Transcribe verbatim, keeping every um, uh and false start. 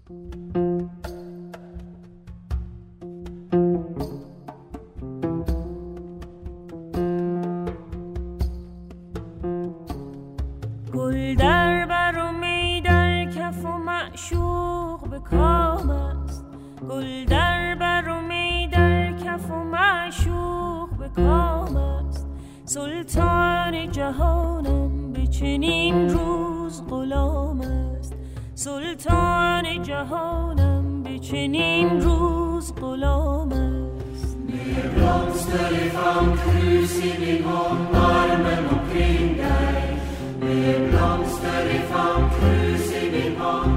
گل در بر و می در کف و معشوق به کام است. گل در بر و می در کف و معشوق به کام است. سلطان جهانم به چنین روز غلام است. سلطان جهانم به چنین روز غلام است. Med blomster i famnkrus i min hand, armen omkring dig. Med blomster i famnkrus i min hand,